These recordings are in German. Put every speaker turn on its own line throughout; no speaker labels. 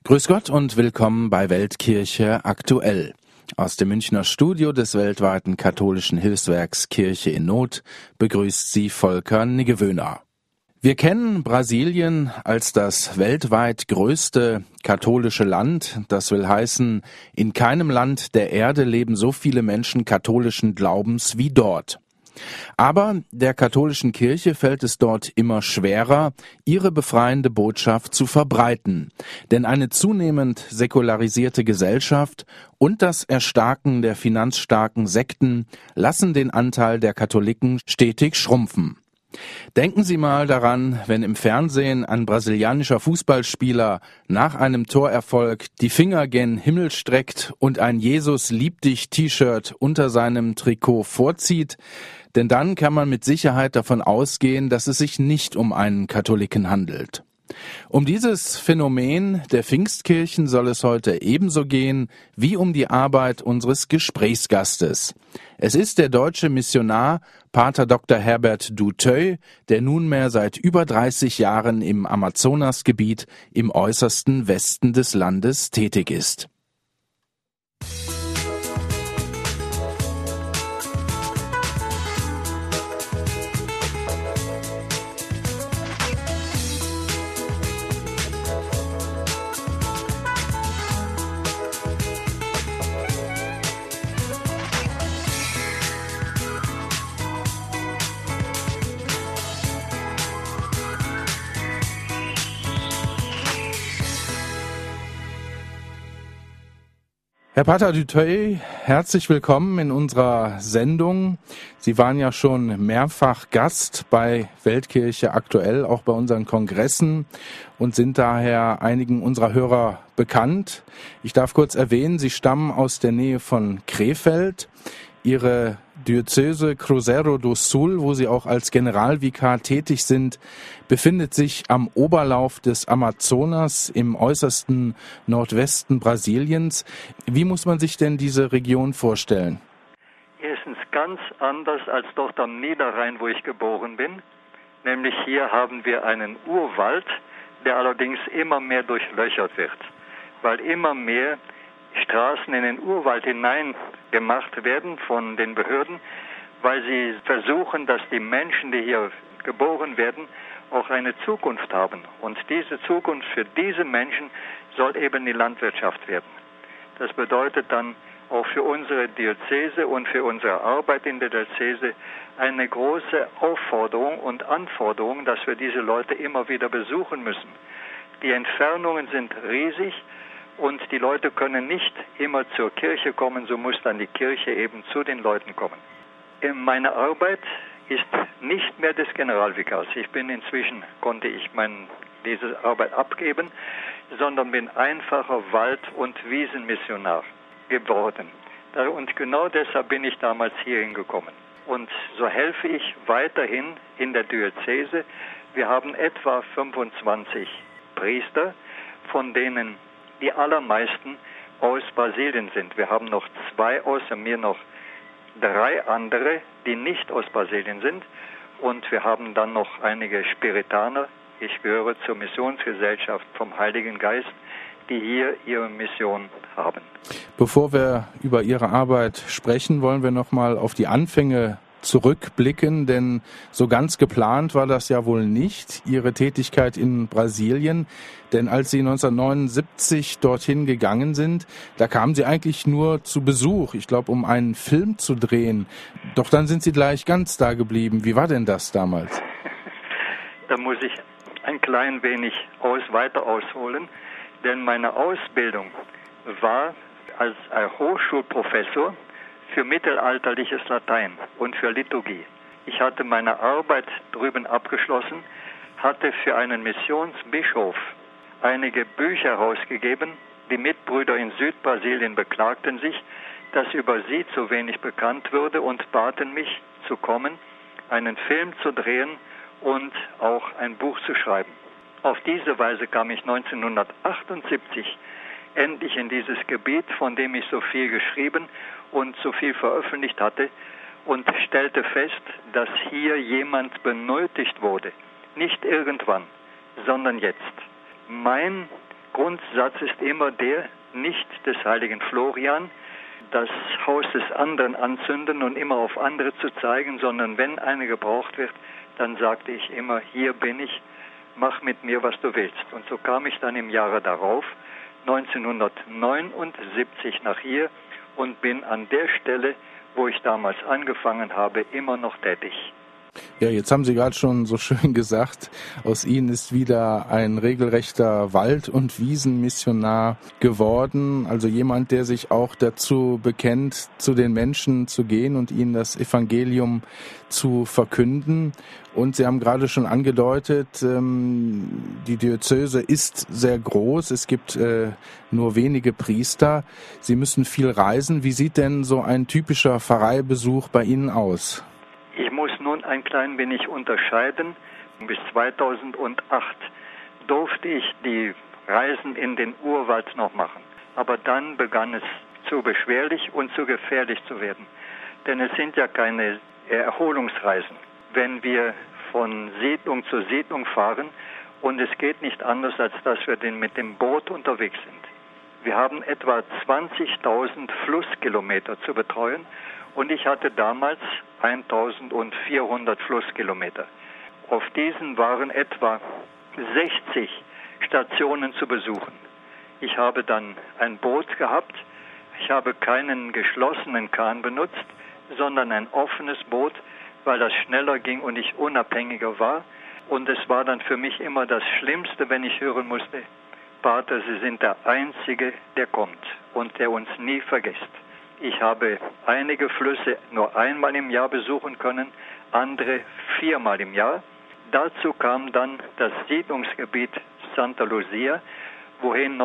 Grüß Gott und willkommen bei Weltkirche aktuell. Aus dem Münchner Studio des weltweiten katholischen Hilfswerks Kirche in Not begrüßt Sie Volker Niggewöhner. Wir kennen Brasilien als das weltweit größte katholische Land. Das will heißen, in keinem Land der Erde leben so viele Menschen katholischen Glaubens wie dort. Aber der katholischen Kirche fällt es dort immer schwerer, ihre befreiende Botschaft zu verbreiten. Denn eine zunehmend säkularisierte Gesellschaft und das Erstarken der finanzstarken Sekten lassen den Anteil der Katholiken stetig schrumpfen. Denken Sie mal daran, wenn im Fernsehen ein brasilianischer Fußballspieler nach einem Torerfolg die Finger gen Himmel streckt und ein Jesus liebt dich T-Shirt unter seinem Trikot vorzieht, denn dann kann man mit Sicherheit davon ausgehen, dass es sich nicht um einen Katholiken handelt. Um dieses Phänomen der Pfingstkirchen soll es heute ebenso gehen wie um die Arbeit unseres Gesprächsgastes. Es ist der deutsche Missionar Pater Dr. Herbert Duteuil, der nunmehr seit über 30 Jahren im Amazonasgebiet im äußersten Westen des Landes tätig ist. Herr Pater Duteuil, herzlich willkommen in unserer Sendung. Sie waren ja schon mehrfach Gast bei Weltkirche aktuell, auch bei unseren Kongressen und sind daher einigen unserer Hörer bekannt. Ich darf kurz erwähnen, Sie stammen aus der Nähe von Krefeld. Ihre Diözese Cruzeiro do Sul, wo Sie auch als Generalvikar tätig sind, befindet sich am Oberlauf des Amazonas im äußersten Nordwesten Brasiliens. Wie muss man sich denn diese Region vorstellen?
Erstens ganz anders als dort am Niederrhein, wo ich geboren bin. Nämlich hier haben wir einen Urwald, der allerdings immer mehr durchlöchert wird, weil immer mehr Straßen in den Urwald hinein gemacht werden von den Behörden, weil sie versuchen, dass die Menschen, die hier geboren werden, auch eine Zukunft haben. Und diese Zukunft für diese Menschen soll eben die Landwirtschaft werden. Das bedeutet dann auch für unsere Diözese und für unsere Arbeit in der Diözese eine große Aufforderung und Anforderung, dass wir diese Leute immer wieder besuchen müssen. Die Entfernungen sind riesig. Und die Leute können nicht immer zur Kirche kommen, so muss dann die Kirche eben zu den Leuten kommen. Meine Arbeit ist nicht mehr des Generalvikars. Konnte ich diese Arbeit abgeben, sondern bin einfacher Wald- und Wiesenmissionar geworden. Und genau deshalb bin ich damals hierhin gekommen. Und so helfe ich weiterhin in der Diözese. Wir haben etwa 25 Priester, von denen die allermeisten aus Brasilien sind. Wir haben noch 2, außer mir noch 3 andere, die nicht aus Brasilien sind. Und wir haben dann noch einige Spiritaner. Ich gehöre zur Missionsgesellschaft vom Heiligen Geist, die hier ihre Mission haben.
Bevor wir über Ihre Arbeit sprechen, wollen wir noch mal auf die Anfänge zurückblicken, denn so ganz geplant war das ja wohl nicht, Ihre Tätigkeit in Brasilien. Denn als Sie 1979 dorthin gegangen sind, da kamen Sie eigentlich nur zu Besuch, ich glaube, um einen Film zu drehen. Doch dann sind Sie gleich ganz da geblieben. Wie war denn das damals?
Da muss ich ein klein wenig weiter ausholen, denn meine Ausbildung war als Hochschulprofessor für mittelalterliches Latein und für Liturgie. Ich hatte meine Arbeit drüben abgeschlossen, hatte für einen Missionsbischof einige Bücher herausgegeben. Die Mitbrüder in Südbrasilien beklagten sich, dass über sie zu wenig bekannt würde und baten mich zu kommen, einen Film zu drehen und auch ein Buch zu schreiben. Auf diese Weise kam ich 1978 endlich in dieses Gebiet, von dem ich so viel geschrieben und so viel veröffentlicht hatte, und stellte fest, dass hier jemand benötigt wurde. Nicht irgendwann, sondern jetzt. Mein Grundsatz ist immer der, nicht des heiligen Florian, das Haus des anderen anzünden und immer auf andere zu zeigen, sondern wenn eine gebraucht wird, dann sagte ich immer, hier bin ich, mach mit mir, was du willst. Und so kam ich dann im Jahre darauf, 1979 nach hier und bin an der Stelle, wo ich damals angefangen habe, immer noch tätig.
Ja, jetzt haben Sie gerade schon so schön gesagt, aus Ihnen ist wieder ein regelrechter Wald- und Wiesenmissionar geworden, also jemand, der sich auch dazu bekennt, zu den Menschen zu gehen und ihnen das Evangelium zu verkünden. Und Sie haben gerade schon angedeutet, die Diözese ist sehr groß, es gibt nur wenige Priester, Sie müssen viel reisen. Wie sieht denn so ein typischer Pfarreibesuch bei Ihnen aus?
Ich muss nun ein klein wenig unterscheiden. Bis 2008 durfte ich die Reisen in den Urwald noch machen. Aber dann begann es zu beschwerlich und zu gefährlich zu werden. Denn es sind ja keine Erholungsreisen. Wenn wir von Siedlung zu Siedlung fahren und es geht nicht anders, als dass wir mit dem Boot unterwegs sind. Wir haben etwa 20.000 Flusskilometer zu betreuen. Und ich hatte damals 1.400 Flusskilometer. Auf diesen waren etwa 60 Stationen zu besuchen. Ich habe dann ein Boot gehabt. Ich habe keinen geschlossenen Kahn benutzt, sondern ein offenes Boot, weil das schneller ging und ich unabhängiger war. Und es war dann für mich immer das Schlimmste, wenn ich hören musste, Pater, Sie sind der Einzige, der kommt und der uns nie vergisst. Ich habe einige Flüsse nur einmal im Jahr besuchen können, andere 4-mal im Jahr. Dazu kam dann das Siedlungsgebiet Santa Luzia, wohin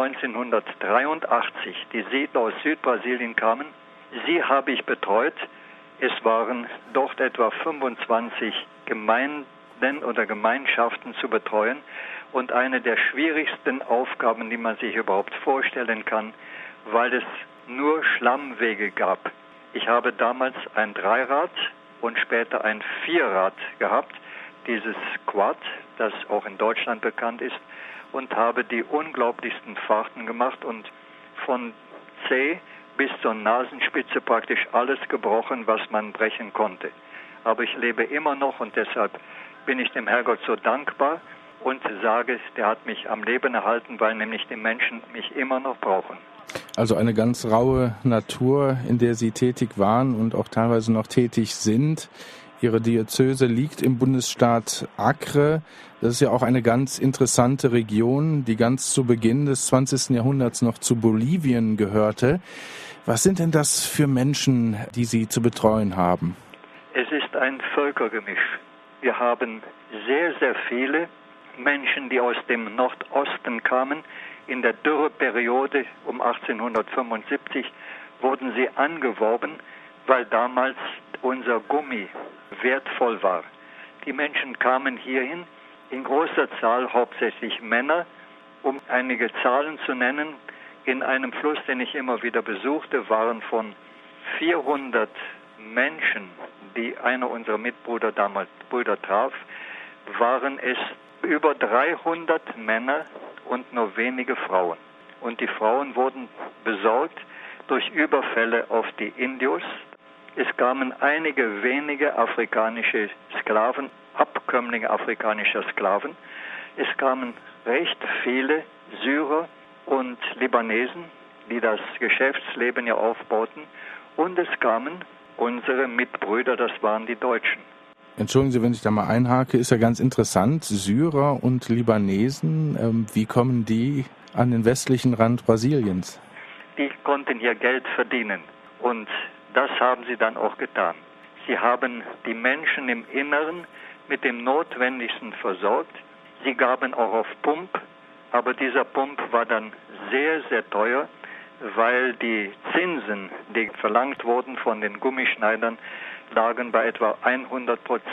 1983 die Siedler aus Südbrasilien kamen. Sie habe ich betreut. Es waren dort etwa 25 Gemeinden oder Gemeinschaften zu betreuen. Und eine der schwierigsten Aufgaben, die man sich überhaupt vorstellen kann, weil es nur Schlammwege gab. Ich habe damals ein Dreirad und später ein Vierrad gehabt, dieses Quad, das auch in Deutschland bekannt ist, und habe die unglaublichsten Fahrten gemacht und von C bis zur Nasenspitze praktisch alles gebrochen, was man brechen konnte. Aber ich lebe immer noch und deshalb bin ich dem Herrgott so dankbar und sage, der hat mich am Leben erhalten, weil nämlich die Menschen mich immer noch brauchen.
Also eine ganz raue Natur, in der Sie tätig waren und auch teilweise noch tätig sind. Ihre Diözese liegt im Bundesstaat Acre. Das ist ja auch eine ganz interessante Region, die ganz zu Beginn des 20. Jahrhunderts noch zu Bolivien gehörte. Was sind denn das für Menschen, die Sie zu betreuen haben?
Es ist ein Völkergemisch. Wir haben sehr, sehr viele Menschen, die aus dem Nordosten kamen. In der Dürreperiode um 1875 wurden sie angeworben, weil damals unser Gummi wertvoll war. Die Menschen kamen hierhin, in großer Zahl hauptsächlich Männer, um einige Zahlen zu nennen. In einem Fluss, den ich immer wieder besuchte, waren von 400 Menschen, die einer unserer Mitbrüder damals traf, waren es über 300 Männer und nur wenige Frauen. Und die Frauen wurden besorgt durch Überfälle auf die Indios. Es kamen einige wenige afrikanische Sklaven, Abkömmlinge afrikanischer Sklaven. Es kamen recht viele Syrer und Libanesen, die das Geschäftsleben ja aufbauten. Und es kamen unsere Mitbrüder, das waren die Deutschen.
Entschuldigen Sie, wenn ich da mal einhake, ist ja ganz interessant, Syrer und Libanesen, wie kommen die an den westlichen Rand Brasiliens?
Die konnten hier Geld verdienen und das haben sie dann auch getan. Sie haben die Menschen im Inneren mit dem Notwendigsten versorgt. Sie gaben auch auf Pump, aber dieser Pump war dann sehr, sehr teuer, weil die Zinsen, die verlangt wurden von den Gummischneidern, lagen bei etwa 100%.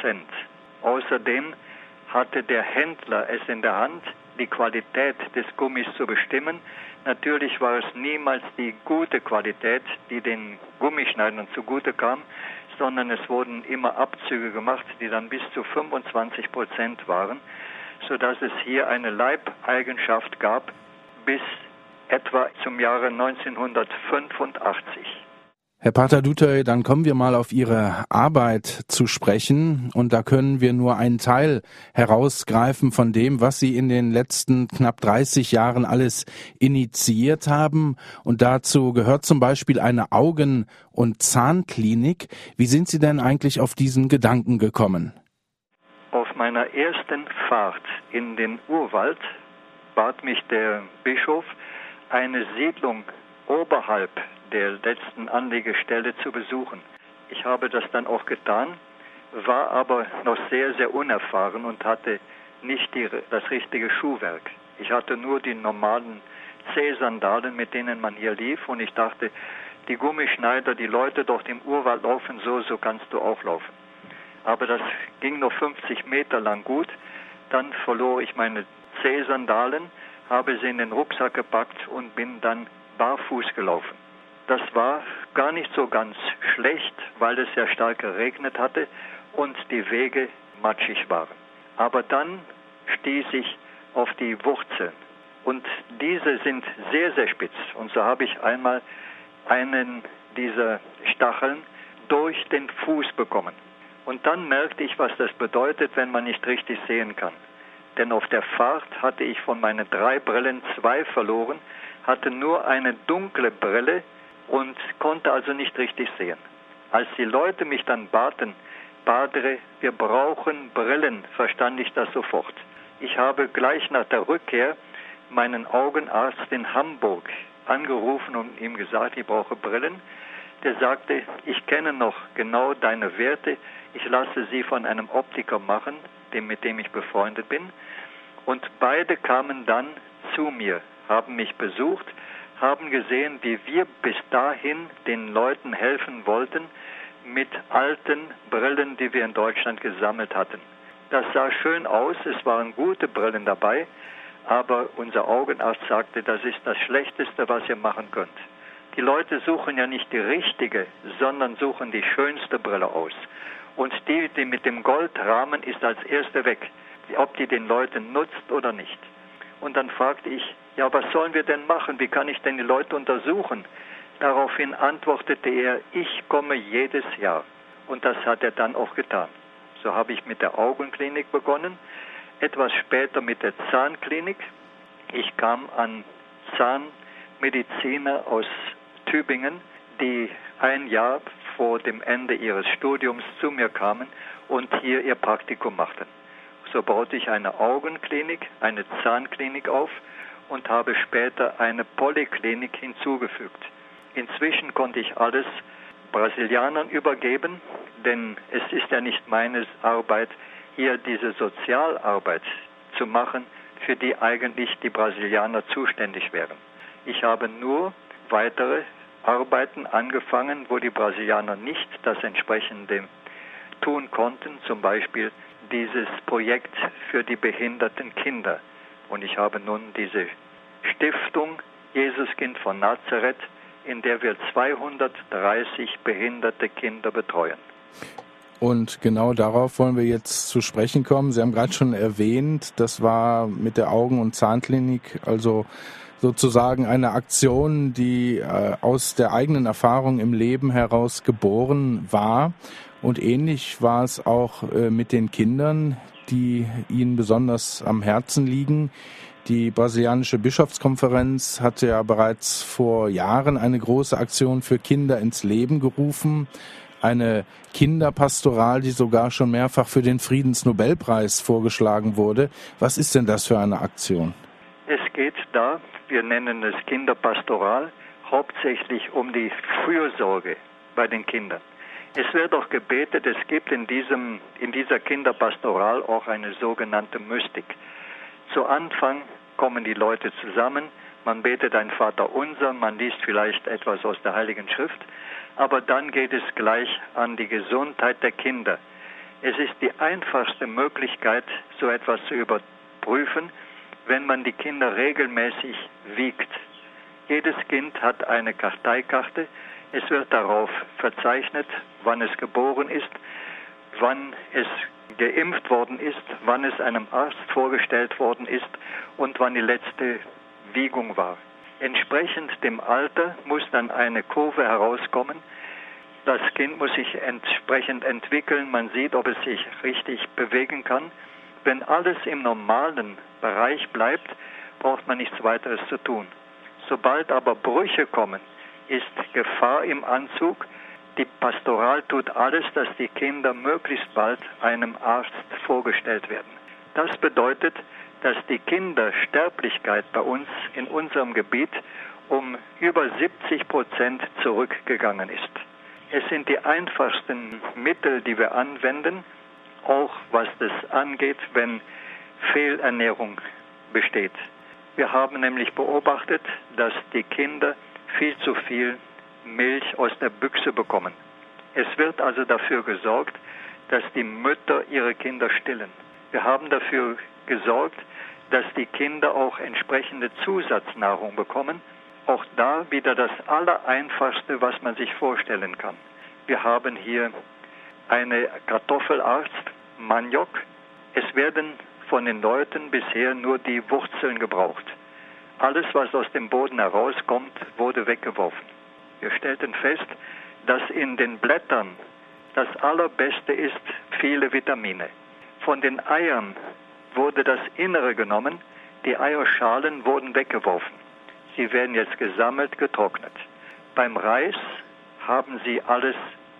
Außerdem hatte der Händler es in der Hand, die Qualität des Gummis zu bestimmen. Natürlich war es niemals die gute Qualität, die den Gummischneidern zugute kam, sondern es wurden immer Abzüge gemacht, die dann bis zu 25% waren, sodass es hier eine Leibeigenschaft gab. bis etwa zum Jahre 1985.
Herr Pater Dutheuil, dann kommen wir mal auf Ihre Arbeit zu sprechen. Und da können wir nur einen Teil herausgreifen von dem, was Sie in den letzten knapp 30 Jahren alles initiiert haben. Und dazu gehört zum Beispiel eine Augen- und Zahnklinik. Wie sind Sie denn eigentlich auf diesen Gedanken gekommen?
Auf meiner ersten Fahrt in den Urwald bat mich der Bischof, eine Siedlung oberhalb der letzten Anlegestelle zu besuchen. Ich habe das dann auch getan, war aber noch sehr, sehr unerfahren und hatte nicht das richtige Schuhwerk. Ich hatte nur die normalen Zeh-Sandalen, mit denen man hier lief, und ich dachte, die Gummischneider, die Leute dort im Urwald laufen, so kannst du auch laufen. Aber das ging nur 50 Meter lang gut. Dann verlor ich meine Zeh-Sandalen, habe sie in den Rucksack gepackt und bin dann barfuß gelaufen. Das war gar nicht so ganz schlecht, weil es sehr stark geregnet hatte und die Wege matschig waren. Aber dann stieß ich auf die Wurzeln und diese sind sehr, sehr spitz. Und so habe ich einmal einen dieser Stacheln durch den Fuß bekommen. Und dann merkte ich, was das bedeutet, wenn man nicht richtig sehen kann. Denn auf der Fahrt hatte ich von meinen 3 Brillen 2 verloren, hatte nur eine dunkle Brille und konnte also nicht richtig sehen. Als die Leute mich dann baten, Padre, wir brauchen Brillen, verstand ich das sofort. Ich habe gleich nach der Rückkehr meinen Augenarzt in Hamburg angerufen und ihm gesagt, ich brauche Brillen. Der sagte, ich kenne noch genau deine Werte, ich lasse sie von einem Optiker machen, mit dem ich befreundet bin. Und beide kamen dann zu mir, haben mich besucht, haben gesehen, wie wir bis dahin den Leuten helfen wollten mit alten Brillen, die wir in Deutschland gesammelt hatten. Das sah schön aus, es waren gute Brillen dabei, aber unser Augenarzt sagte, das ist das Schlechteste, was ihr machen könnt. Die Leute suchen ja nicht die richtige, sondern suchen die schönste Brille aus. Und die mit dem Goldrahmen ist als erste weg, ob die den Leuten nutzt oder nicht. Und dann fragte ich, ja, was sollen wir denn machen? Wie kann ich denn die Leute untersuchen? Daraufhin antwortete er, ich komme jedes Jahr. Und das hat er dann auch getan. So habe ich mit der Augenklinik begonnen, etwas später mit der Zahnklinik. Ich kam an Zahnmediziner aus Tübingen, die ein Jahr vor dem Ende ihres Studiums zu mir kamen und hier ihr Praktikum machten. So baute ich eine Augenklinik, eine Zahnklinik auf und habe später eine Polyklinik hinzugefügt. Inzwischen konnte ich alles Brasilianern übergeben, denn es ist ja nicht meine Arbeit, hier diese Sozialarbeit zu machen, für die eigentlich die Brasilianer zuständig wären. Ich habe nur weitere Arbeiten angefangen, wo die Brasilianer nicht das Entsprechende tun konnten, zum Beispiel dieses Projekt für die behinderten Kinder. Und ich habe nun diese Stiftung Jesuskind von Nazareth, in der wir 230 behinderte Kinder betreuen.
Und genau darauf wollen wir jetzt zu sprechen kommen. Sie haben gerade schon erwähnt, das war mit der Augen- und Zahnklinik also sozusagen eine Aktion, die aus der eigenen Erfahrung im Leben heraus geboren war. Und ähnlich war es auch mit den Kindern, die Ihnen besonders am Herzen liegen. Die brasilianische Bischofskonferenz hatte ja bereits vor Jahren eine große Aktion für Kinder ins Leben gerufen. Eine Kinderpastoral, die sogar schon mehrfach für den Friedensnobelpreis vorgeschlagen wurde. Was ist denn das für eine Aktion?
Es geht da, wir nennen es Kinderpastoral, hauptsächlich um die Fürsorge bei den Kindern. Es wird auch gebetet, es gibt in dieser Kinderpastoral auch eine sogenannte Mystik. Zu Anfang kommen die Leute zusammen, man betet ein Vaterunser, man liest vielleicht etwas aus der Heiligen Schrift, aber dann geht es gleich an die Gesundheit der Kinder. Es ist die einfachste Möglichkeit, so etwas zu überprüfen, wenn man die Kinder regelmäßig wiegt. Jedes Kind hat eine Karteikarte, es wird darauf verzeichnet, wann es geboren ist, wann es geimpft worden ist, wann es einem Arzt vorgestellt worden ist und wann die letzte Wiegung war. Entsprechend dem Alter muss dann eine Kurve herauskommen. Das Kind muss sich entsprechend entwickeln. Man sieht, ob es sich richtig bewegen kann. Wenn alles im normalen Bereich bleibt, braucht man nichts weiteres zu tun. Sobald aber Brüche kommen, ist Gefahr im Anzug. Die Pastoral tut alles, dass die Kinder möglichst bald einem Arzt vorgestellt werden. Das bedeutet, dass die Kindersterblichkeit bei uns in unserem Gebiet um über 70% zurückgegangen ist. Es sind die einfachsten Mittel, die wir anwenden, auch was das angeht, wenn Fehlernährung besteht. Wir haben nämlich beobachtet, dass die Kinder viel zu viel Milch aus der Büchse bekommen. Es wird also dafür gesorgt, dass die Mütter ihre Kinder stillen. Wir haben dafür gesorgt, dass die Kinder auch entsprechende Zusatznahrung bekommen. Auch da wieder das Allereinfachste, was man sich vorstellen kann. Wir haben hier eine Kartoffelart, Maniok. Es werden von den Leuten bisher nur die Wurzeln gebraucht. Alles, was aus dem Boden herauskommt, wurde weggeworfen. Wir stellten fest, dass in den Blättern das Allerbeste ist, viele Vitamine. Von den Eiern wurde das Innere genommen, die Eierschalen wurden weggeworfen. Sie werden jetzt gesammelt, getrocknet. Beim Reis haben sie alles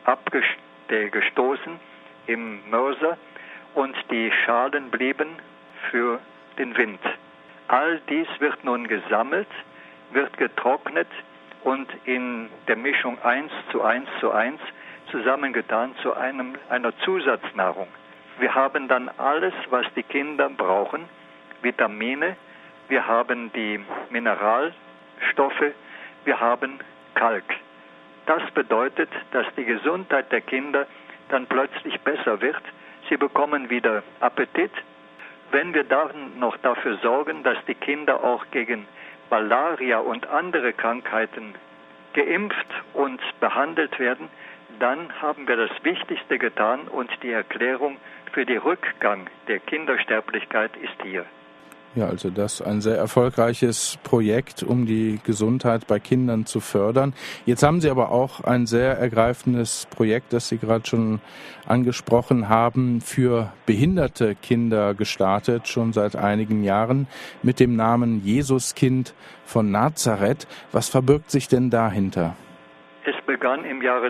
abgestoßen im Mörser und die Schalen blieben für den Wind. All dies wird nun gesammelt, wird getrocknet und in der Mischung 1:1:1 zusammengetan zu einer Zusatznahrung. Wir haben dann alles, was die Kinder brauchen, Vitamine, wir haben die Mineralstoffe, wir haben Kalk. Das bedeutet, dass die Gesundheit der Kinder dann plötzlich besser wird. Sie bekommen wieder Appetit. Wenn wir dann noch dafür sorgen, dass die Kinder auch gegen Malaria und andere Krankheiten geimpft und behandelt werden, dann haben wir das Wichtigste getan und die Erklärung für den Rückgang der Kindersterblichkeit ist hier.
Ja, also das ist ein sehr erfolgreiches Projekt, um die Gesundheit bei Kindern zu fördern. Jetzt haben Sie aber auch ein sehr ergreifendes Projekt, das Sie gerade schon angesprochen haben, für behinderte Kinder gestartet, schon seit einigen Jahren, mit dem Namen Jesuskind von Nazareth. Was verbirgt sich denn dahinter?
Es begann im Jahre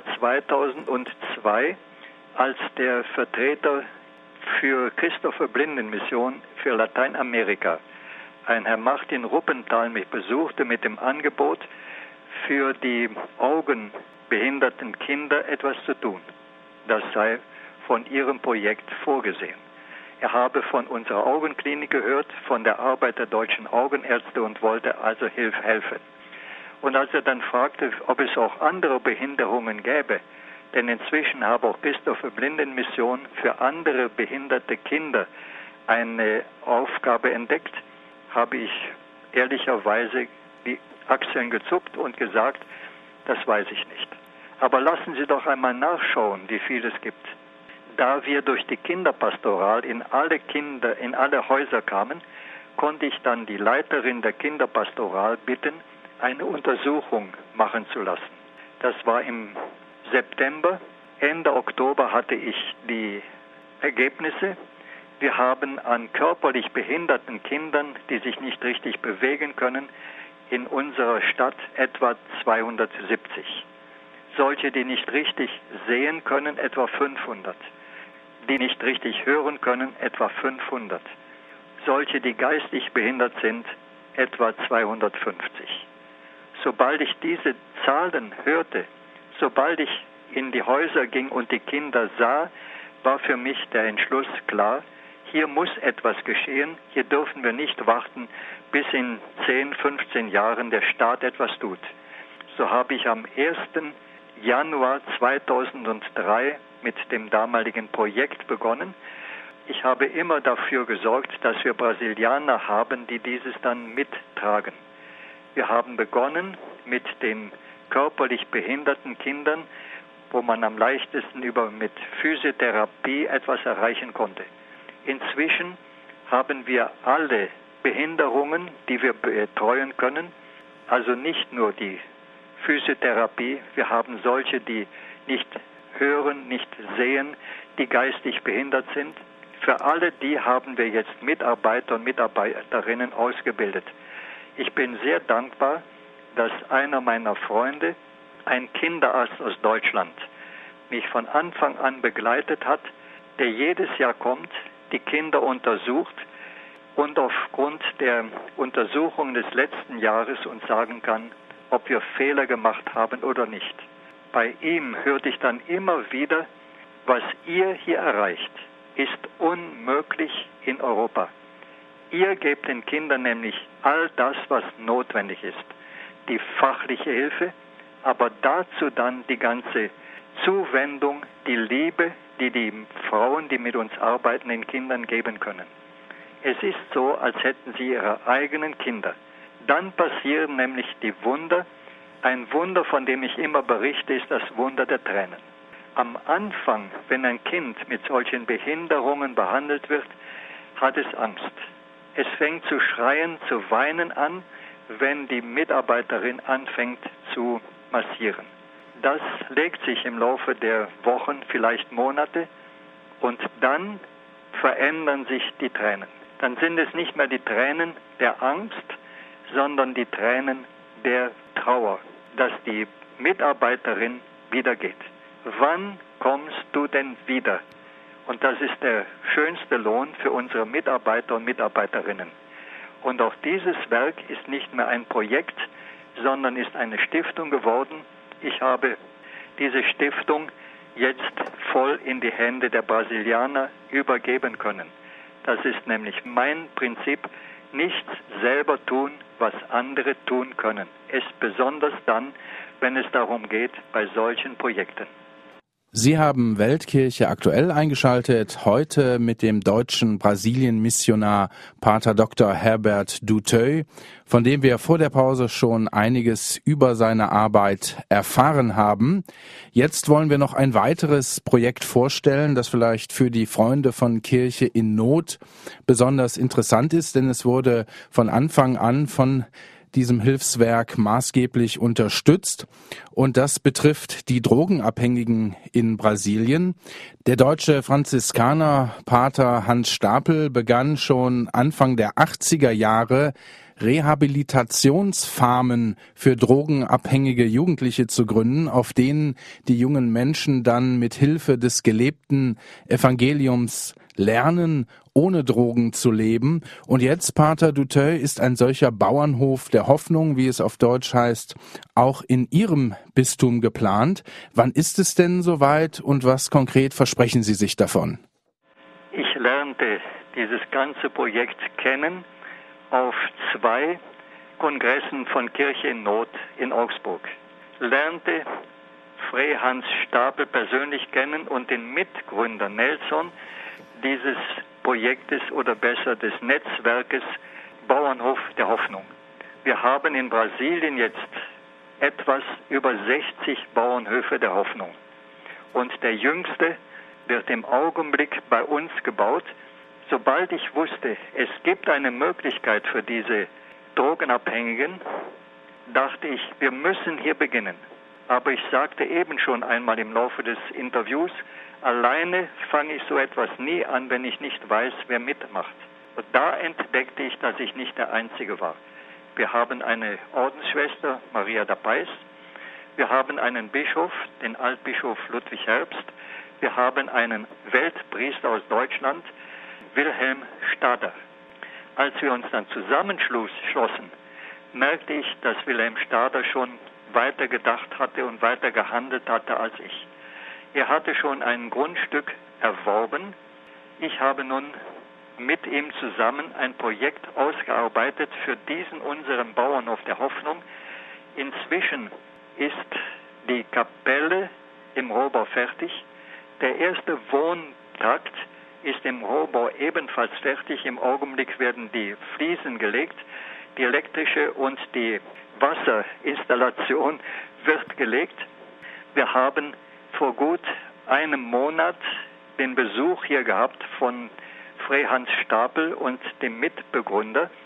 2002, als der Vertreter für Christopher Blindenmission für Lateinamerika, ein Herr Martin Ruppenthal, mich besuchte mit dem Angebot, für die augenbehinderten Kinder etwas zu tun. Das sei von ihrem Projekt vorgesehen. Er habe von unserer Augenklinik gehört, von der Arbeit der deutschen Augenärzte und wollte also helfen. Und als er dann fragte, ob es auch andere Behinderungen gäbe, denn inzwischen habe auch Christopher Blindenmission für andere behinderte Kinder eine Aufgabe entdeckt, habe ich ehrlicherweise die Achseln gezuckt und gesagt, das weiß ich nicht. Aber lassen Sie doch einmal nachschauen, wie viel es gibt. Da wir durch die Kinderpastoral in alle Häuser kamen, konnte ich dann die Leiterin der Kinderpastoral bitten, eine Untersuchung machen zu lassen. Das war im September. Ende Oktober hatte ich die Ergebnisse. Wir haben an körperlich behinderten Kindern, die sich nicht richtig bewegen können, in unserer Stadt etwa 270. Solche, die nicht richtig sehen können, etwa 500. Die nicht richtig hören können, etwa 500. Solche, die geistig behindert sind, etwa 250. Sobald ich diese Zahlen hörte, sobald ich in die Häuser ging und die Kinder sah, war für mich der Entschluss klar, hier muss etwas geschehen, hier dürfen wir nicht warten, bis in 10, 15 Jahren der Staat etwas tut. So habe ich am 1. Januar 2003 mit dem damaligen Projekt begonnen. Ich habe immer dafür gesorgt, dass wir Brasilianer haben, die dieses dann mittragen. Wir haben begonnen mit den körperlich behinderten Kindern, wo man am leichtesten mit Physiotherapie etwas erreichen konnte. Inzwischen haben wir alle Behinderungen, die wir betreuen können. Also nicht nur die Physiotherapie, wir haben solche, die nicht hören, nicht sehen, die geistig behindert sind. Für alle die haben wir jetzt Mitarbeiter und Mitarbeiterinnen ausgebildet. Ich bin sehr dankbar, dass einer meiner Freunde, ein Kinderarzt aus Deutschland, mich von Anfang an begleitet hat, der jedes Jahr kommt, die Kinder untersucht und aufgrund der Untersuchung des letzten Jahres uns sagen kann, ob wir Fehler gemacht haben oder nicht. Bei ihm hörte ich dann immer wieder, was ihr hier erreicht, ist unmöglich in Europa. Ihr gebt den Kindern nämlich all das, was notwendig ist. Die fachliche Hilfe, aber dazu dann die ganze Zuwendung, die Liebe, die die Frauen, die mit uns arbeiten, den Kindern geben können. Es ist so, als hätten sie ihre eigenen Kinder. Dann passieren nämlich die Wunder. Ein Wunder, von dem ich immer berichte, ist das Wunder der Tränen. Am Anfang, wenn ein Kind mit solchen Behinderungen behandelt wird, hat es Angst. Es fängt zu schreien, zu weinen an, wenn die Mitarbeiterin anfängt zu massieren. Das legt sich im Laufe der Wochen, vielleicht Monate, und dann verändern sich die Tränen. Dann sind es nicht mehr die Tränen der Angst, sondern die Tränen der Trauer, dass die Mitarbeiterin wieder geht. Wann kommst du denn wieder? Und das ist der schönste Lohn für unsere Mitarbeiter und Mitarbeiterinnen. Und auch dieses Werk ist nicht mehr ein Projekt, sondern ist eine Stiftung geworden. Ich habe diese Stiftung jetzt voll in die Hände der Brasilianer übergeben können. Das ist nämlich mein Prinzip, nichts selber tun, was andere tun können. Es besonders dann, wenn es darum geht, bei solchen Projekten.
Sie haben Weltkirche aktuell eingeschaltet, heute mit dem deutschen Brasilien-Missionar Pater Dr. Herbert Duteuil, von dem wir vor der Pause schon einiges über seine Arbeit erfahren haben. Jetzt wollen wir noch ein weiteres Projekt vorstellen, das vielleicht für die Freunde von Kirche in Not besonders interessant ist, denn es wurde von Anfang an von diesem Hilfswerk maßgeblich unterstützt. Und das betrifft die Drogenabhängigen in Brasilien. Der deutsche Franziskaner Pater Hans Stapel begann schon Anfang der 80er Jahre Rehabilitationsfarmen für drogenabhängige Jugendliche zu gründen, auf denen die jungen Menschen dann mit Hilfe des gelebten Evangeliums lernen, ohne Drogen zu leben. Und jetzt, Pater Duteuil, ist ein solcher Bauernhof der Hoffnung, wie es auf Deutsch heißt, auch in Ihrem Bistum geplant. Wann ist es denn soweit und was konkret versprechen Sie sich davon?
Ich lernte dieses ganze Projekt kennen auf 2 Kongressen von Kirche in Not in Augsburg. Lernte Fray Hans Stapel persönlich kennen und den Mitgründer Nelson dieses Projektes oder besser des Netzwerkes Bauernhof der Hoffnung. Wir haben in Brasilien jetzt etwas über 60 Bauernhöfe der Hoffnung. Und der jüngste wird im Augenblick bei uns gebaut. Sobald ich wusste, es gibt eine Möglichkeit für diese Drogenabhängigen, dachte ich, wir müssen hier beginnen. Aber ich sagte eben schon einmal im Laufe des Interviews, alleine fange ich so etwas nie an, wenn ich nicht weiß, wer mitmacht. Und da entdeckte ich, dass ich nicht der Einzige war. Wir haben eine Ordensschwester, Maria da Paz. Wir haben einen Bischof, den Altbischof Ludwig Herbst. Wir haben einen Weltpriester aus Deutschland, Wilhelm Stader. Als wir uns dann zusammenschlossen, merkte ich, dass Wilhelm Stader schon weiter gedacht hatte und weiter gehandelt hatte als ich. Er hatte schon ein Grundstück erworben. Ich habe nun mit ihm zusammen ein Projekt ausgearbeitet für diesen unseren Bauernhof der Hoffnung. Inzwischen ist die Kapelle im Rohbau fertig. Der erste Wohntrakt ist im Rohbau ebenfalls fertig. Im Augenblick werden die Fliesen gelegt. Die elektrische und die Wasserinstallation wird gelegt. Wir haben vor gut einem Monat den Besuch hier gehabt von Fray Hans Stapel und dem Mitbegründer.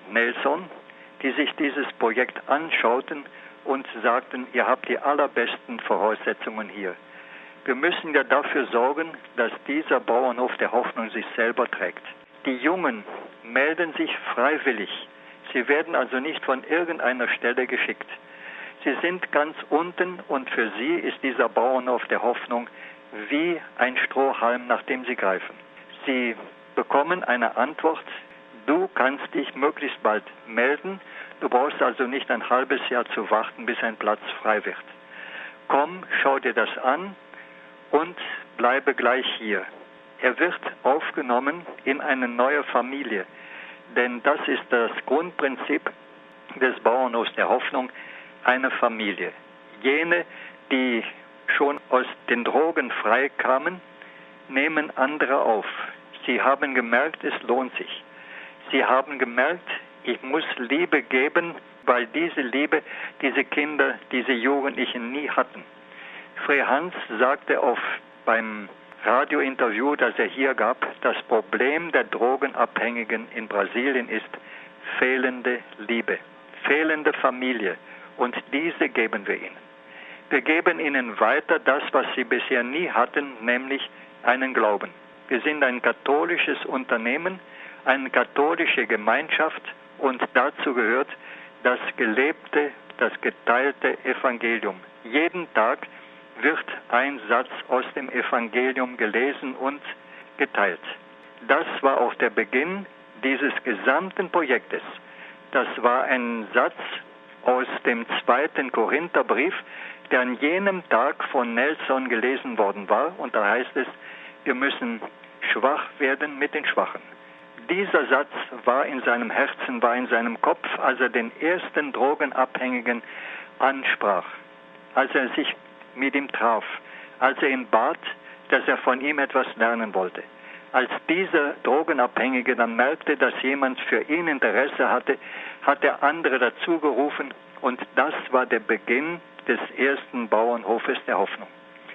Nelson, die sich dieses Projekt anschauten und sagten, ihr habt die allerbesten Voraussetzungen hier. Wir müssen ja dafür sorgen, dass dieser Bauernhof der Hoffnung sich selber trägt. Die Jungen melden sich freiwillig. Sie werden also nicht von irgendeiner Stelle geschickt. Sie sind ganz unten und für sie ist dieser Bauernhof der Hoffnung wie ein Strohhalm, nach dem sie greifen. Sie bekommen eine Antwort, du kannst dich möglichst bald melden, du brauchst also nicht ein halbes Jahr zu warten, bis ein Platz frei wird. Komm, schau dir das an und bleibe gleich hier. Er wird aufgenommen in eine neue Familie, denn das ist das Grundprinzip des Bauernhofs der Hoffnung, eine Familie. Jene, die schon aus den Drogen frei kamen, nehmen andere auf. Sie haben gemerkt, es lohnt sich. Sie haben gemerkt, ich muss Liebe geben, weil diese Liebe diese Kinder, diese Jugendlichen nie hatten. Frey Hans sagte beim Radiointerview, das er hier gab, das Problem der Drogenabhängigen in Brasilien ist fehlende Liebe, fehlende Familie. Und diese geben wir ihnen. Wir geben ihnen weiter das, was sie bisher nie hatten, nämlich einen Glauben. Wir sind ein katholisches Unternehmen, eine katholische Gemeinschaft und dazu gehört das gelebte, das geteilte Evangelium. Jeden Tag wird ein Satz aus dem Evangelium gelesen und geteilt. Das war auch der Beginn dieses gesamten Projektes. Das war ein Satz aus dem 2. Korintherbrief, der an jenem Tag von Nelson gelesen worden war. Und da heißt es, wir müssen schwach werden mit den Schwachen. Dieser Satz war in seinem Herzen, war in seinem Kopf, als er den ersten Drogenabhängigen ansprach, als er sich mit ihm traf, als er ihn bat, dass er von ihm etwas lernen wollte. Als dieser Drogenabhängige dann merkte, dass jemand für ihn Interesse hatte, hat er andere dazu gerufen und das war der Beginn des ersten Bauernhofes der Hoffnung.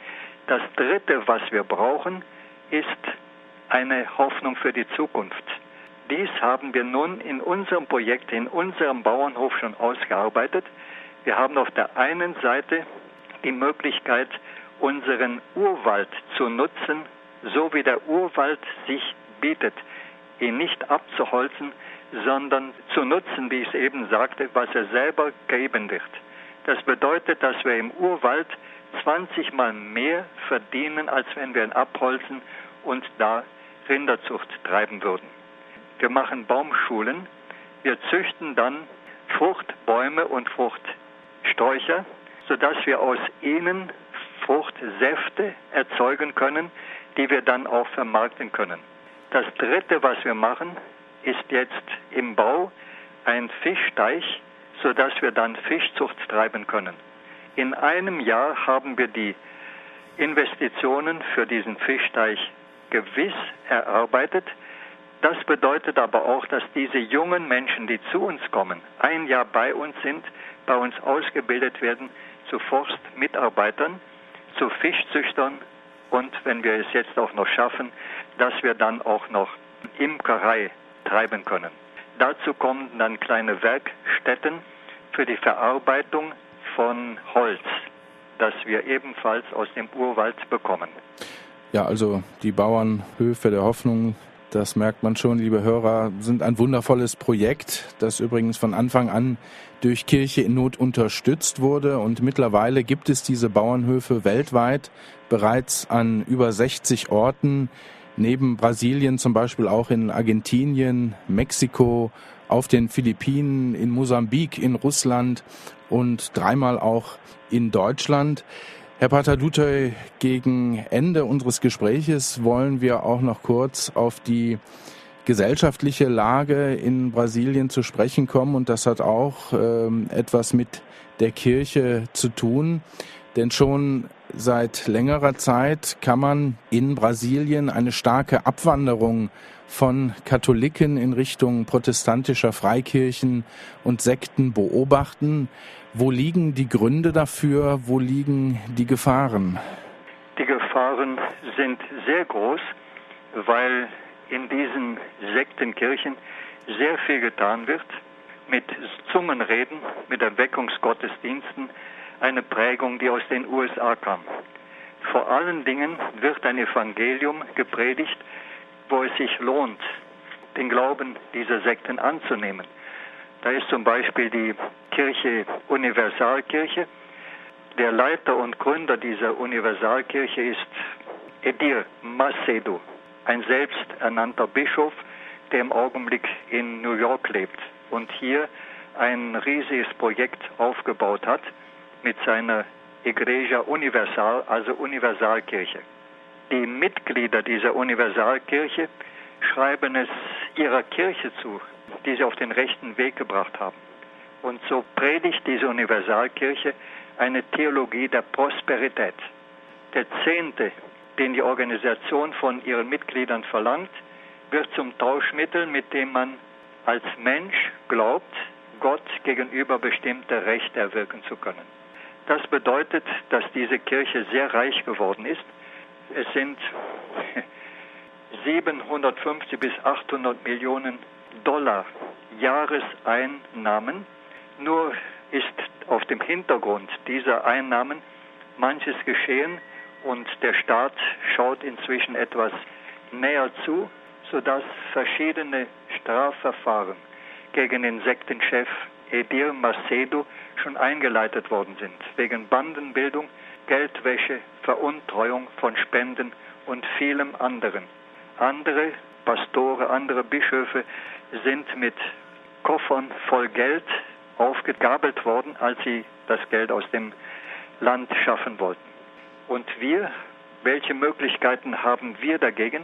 Das Dritte, was wir brauchen, ist eine Hoffnung für die Zukunft. Dies haben wir nun in unserem Projekt, in unserem Bauernhof schon ausgearbeitet. Wir haben auf der einen Seite die Möglichkeit, unseren Urwald zu nutzen, so wie der Urwald sich bietet, ihn nicht abzuholzen, sondern zu nutzen, wie ich es eben sagte, was er selber geben wird. Das bedeutet, dass wir im Urwald 20 Mal mehr verdienen, als wenn wir ihn abholzen und da Rinderzucht treiben würden. Wir machen Baumschulen, wir züchten dann Fruchtbäume und Fruchtsträucher, sodass wir aus ihnen Fruchtsäfte erzeugen können, die wir dann auch vermarkten können. Das Dritte, was wir machen, ist jetzt im Bau ein Fischteich, sodass wir dann Fischzucht treiben können. In einem Jahr haben wir die Investitionen für diesen Fischteich gewiss erarbeitet. Das bedeutet aber auch, dass diese jungen Menschen, die zu uns kommen, ein Jahr bei uns sind, bei uns ausgebildet werden zu Forstmitarbeitern, zu Fischzüchtern und wenn wir es jetzt auch noch schaffen, dass wir dann auch noch Imkerei treiben können. Dazu kommen dann kleine Werkstätten für die Verarbeitung von Holz, das wir ebenfalls aus dem Urwald bekommen.
Ja, also die Bauernhöfe der Hoffnung, das merkt man schon, liebe Hörer, sind ein wundervolles Projekt, das übrigens von Anfang an durch Kirche in Not unterstützt wurde. Und mittlerweile gibt es diese Bauernhöfe weltweit bereits an über 60 Orten, neben Brasilien zum Beispiel auch in Argentinien, Mexiko, auf den Philippinen, in Mosambik, in Russland und dreimal auch in Deutschland. Herr Pater Duthey, gegen Ende unseres Gespräches wollen wir auch noch kurz auf die gesellschaftliche Lage in Brasilien zu sprechen kommen. Und das hat auch etwas mit der Kirche zu tun. Denn schon seit längerer Zeit kann man in Brasilien eine starke Abwanderung von Katholiken in Richtung protestantischer Freikirchen und Sekten beobachten. Wo liegen die Gründe dafür? Wo liegen die Gefahren?
Die Gefahren sind sehr groß, weil in diesen Sektenkirchen sehr viel getan wird, mit Zungenreden, mit Erweckungsgottesdiensten, eine Prägung, die aus den USA kam. Vor allen Dingen wird ein Evangelium gepredigt, wo es sich lohnt, den Glauben dieser Sekten anzunehmen. Da ist zum Beispiel die Kirche Universalkirche. Der Leiter und Gründer dieser Universalkirche ist Edir Macedo, ein selbsternannter Bischof, der im Augenblick in New York lebt und hier ein riesiges Projekt aufgebaut hat mit seiner Igreja Universal, also Universalkirche. Die Mitglieder dieser Universalkirche schreiben es ihrer Kirche zu, die sie auf den rechten Weg gebracht haben. Und so predigt diese Universalkirche eine Theologie der Prosperität. Der Zehnte, den die Organisation von ihren Mitgliedern verlangt, wird zum Tauschmittel, mit dem man als Mensch glaubt, Gott gegenüber bestimmte Rechte erwirken zu können. Das bedeutet, dass diese Kirche sehr reich geworden ist. Es sind 750 bis 800 Millionen Dollar Jahreseinnahmen. Nur ist auf dem Hintergrund dieser Einnahmen manches geschehen und der Staat schaut inzwischen etwas näher zu, sodass verschiedene Strafverfahren gegen den Sektenchef Edir Macedo schon eingeleitet worden sind, wegen Bandenbildung, Geldwäsche, Veruntreuung von Spenden und vielem anderen. Andere Pastore, andere Bischöfe sind mit Koffern voll Geld aufgegabelt worden, als sie das Geld aus dem Land schaffen wollten. Und wir, welche Möglichkeiten haben wir dagegen?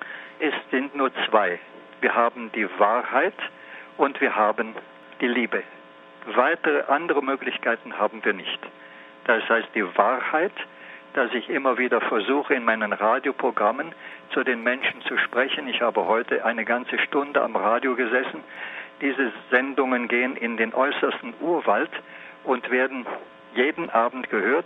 Es sind nur zwei. Wir haben die Wahrheit und wir haben die Liebe. Weitere andere Möglichkeiten haben wir nicht. Das heißt die Wahrheit, dass ich immer wieder versuche, in meinen Radioprogrammen zu den Menschen zu sprechen. Ich habe heute eine ganze Stunde am Radio gesessen. Diese Sendungen gehen in den äußersten Urwald und werden jeden Abend gehört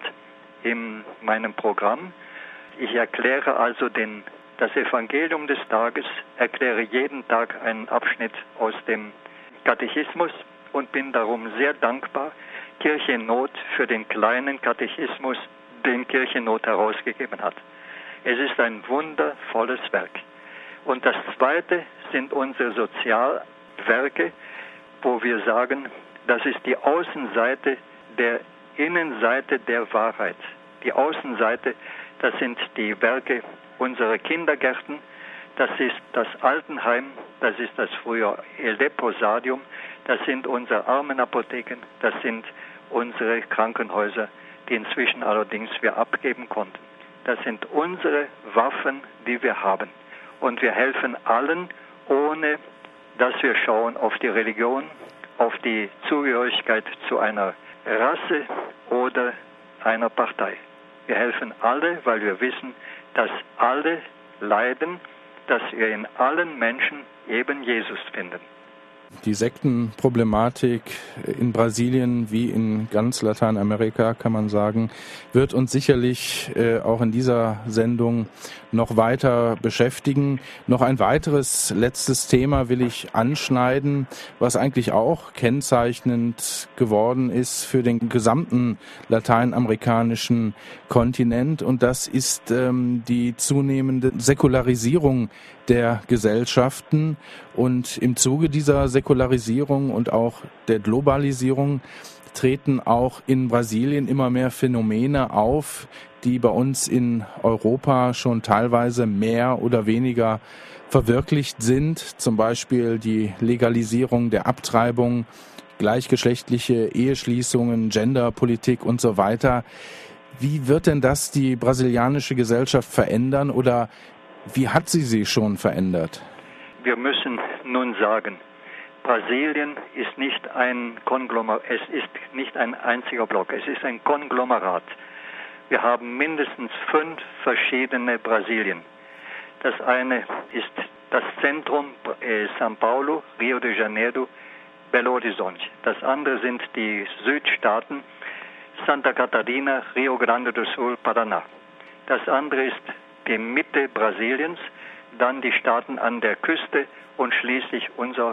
in meinem Programm. Ich erkläre also das Evangelium des Tages, erkläre jeden Tag einen Abschnitt aus dem Katechismus und bin darum sehr dankbar, Kirche in Not, für den kleinen Katechismus, den Kirche in Not herausgegeben hat. Es ist ein wundervolles Werk. Und das Zweite sind unsere Sozialwerke, wo wir sagen, das ist die Außenseite der Innenseite der Wahrheit. Die Außenseite, das sind die Werke unserer Kindergärten, das ist das Altenheim, das ist das frühere Leprosadium, das sind unsere Armenapotheken, das sind unsere Krankenhäuser, die inzwischen allerdings wir abgeben konnten. Das sind unsere Waffen, die wir haben. Und wir helfen allen, ohne dass wir schauen auf die Religion, auf die Zugehörigkeit zu einer Rasse oder einer Partei. Wir helfen alle, weil wir wissen, dass alle leiden, dass wir in allen Menschen eben Jesus finden.
Die Sektenproblematik in Brasilien wie in ganz Lateinamerika, kann man sagen, wird uns sicherlich auch in dieser Sendung noch weiter beschäftigen. Noch ein weiteres letztes Thema will ich anschneiden, was eigentlich auch kennzeichnend geworden ist für den gesamten lateinamerikanischen Kontinent. Und das ist die zunehmende Säkularisierung der Gesellschaften. Und im Zuge dieser Säkularisierung und auch der Globalisierung treten auch in Brasilien immer mehr Phänomene auf, die bei uns in Europa schon teilweise mehr oder weniger verwirklicht sind. Zum Beispiel die Legalisierung der Abtreibung, gleichgeschlechtliche Eheschließungen, Genderpolitik und so weiter. Wie wird denn das die brasilianische Gesellschaft verändern oder wie hat sie schon verändert?
Wir müssen nun sagen, Brasilien ist nicht ein Konglomerat, es ist nicht ein einziger Block, es ist ein Konglomerat. Wir haben mindestens 5 verschiedene Brasilien. Das eine ist das Zentrum São Paulo, Rio de Janeiro, Belo Horizonte. Das andere sind die Südstaaten Santa Catarina, Rio Grande do Sul, Paraná. Das andere ist die Mitte Brasiliens, dann die Staaten an der Küste und schließlich unser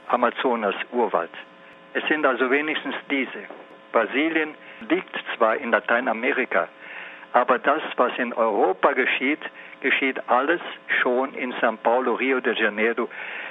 Amazonas-Urwald. Es sind also wenigstens diese. Brasilien liegt zwar in Lateinamerika, aber das, was in Europa geschieht, geschieht alles schon in São Paulo, Rio de Janeiro,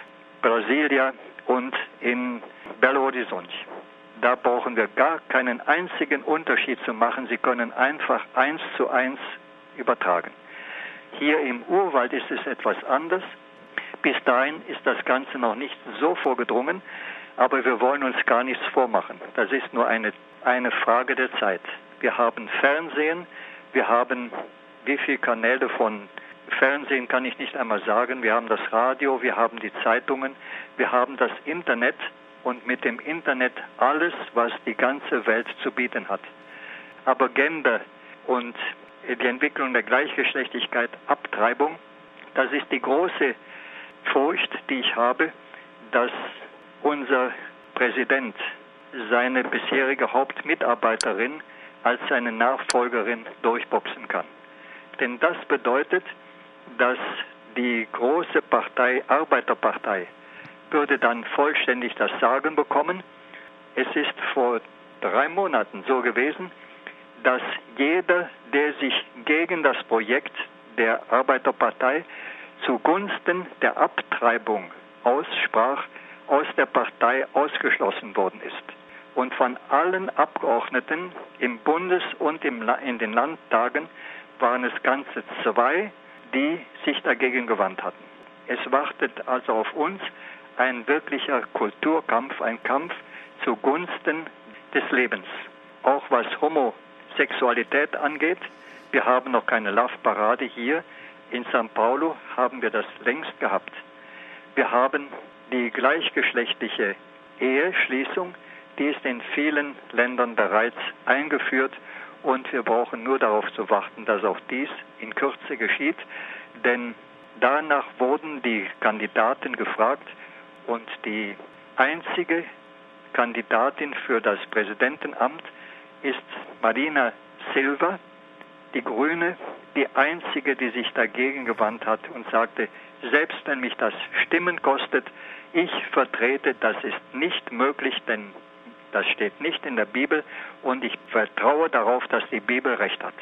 Brasilia und in Belo Horizonte. Da brauchen wir gar keinen einzigen Unterschied zu machen. Sie können einfach 1:1 übertragen. Hier im Urwald ist es etwas anders. Bis dahin ist das Ganze noch nicht so vorgedrungen, aber wir wollen uns gar nichts vormachen. Das ist nur eine Frage der Zeit. Wir haben Fernsehen, wir haben, wie viele Kanäle von Fernsehen kann ich nicht einmal sagen, wir haben das Radio, wir haben die Zeitungen, wir haben das Internet und mit dem Internet alles, was die ganze Welt zu bieten hat. Aber Gender und die Entwicklung der Gleichgeschlechtlichkeit, Abtreibung, das ist die große Furcht, die ich habe, dass unser Präsident seine bisherige Hauptmitarbeiterin als seine Nachfolgerin durchboxen kann. Denn das bedeutet, dass die große Partei, Arbeiterpartei, würde dann vollständig das Sagen bekommen. Es ist vor 3 Monaten so gewesen, dass jeder, der sich gegen das Projekt der Arbeiterpartei zugunsten der Abtreibung aussprach, aus der Partei ausgeschlossen worden ist. Und von allen Abgeordneten im Bundes- und in den Landtagen waren es ganze 2, die sich dagegen gewandt hatten. Es wartet also auf uns ein wirklicher Kulturkampf, ein Kampf zugunsten des Lebens. Auch was Homosexualität angeht, wir haben noch keine Love-Parade hier. In São Paulo haben wir das längst gehabt. Wir haben die gleichgeschlechtliche Eheschließung, die ist in vielen Ländern bereits eingeführt und wir brauchen nur darauf zu warten, dass auch dies in Kürze geschieht, denn danach wurden die Kandidaten gefragt und die einzige Kandidatin für das Präsidentenamt ist Marina Silva, die Grüne, die einzige, die sich dagegen gewandt hat und sagte, selbst wenn mich das Stimmen kostet, ich vertrete, das ist nicht möglich, denn das steht nicht in der Bibel und ich vertraue darauf, dass die Bibel recht hat.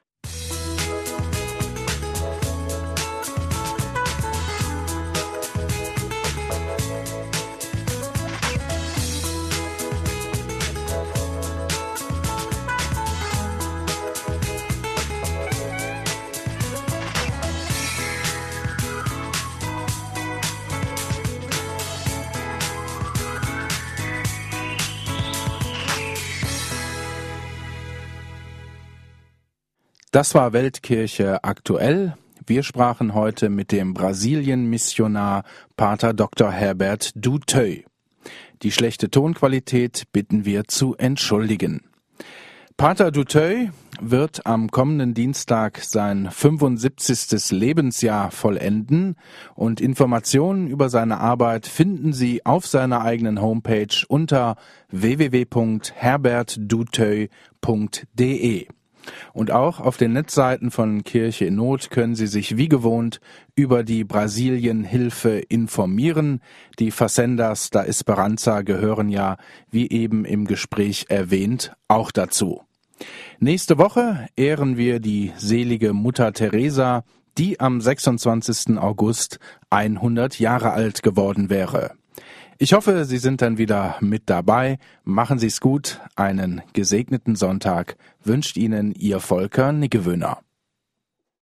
Das war Weltkirche aktuell. Wir sprachen heute mit dem Brasilien-Missionar Pater Dr. Herbert du Theuil. Die schlechte Tonqualität bitten wir zu entschuldigen. Pater du Theuil wird am kommenden Dienstag sein 75. Lebensjahr vollenden und Informationen über seine Arbeit finden Sie auf seiner eigenen Homepage unter www.herbertdutheuil.de. Und auch auf den Netzseiten von Kirche in Not können Sie sich wie gewohnt über die Brasilien-Hilfe informieren. Die Facendas da Esperança gehören ja, wie eben im Gespräch erwähnt, auch dazu. Nächste Woche ehren wir die selige Mutter Teresa, die am 26. August 100 Jahre alt geworden wäre. Ich hoffe, Sie sind dann wieder mit dabei. Machen Sie es gut. Einen gesegneten Sonntag wünscht Ihnen Ihr Volker Niggewöhner.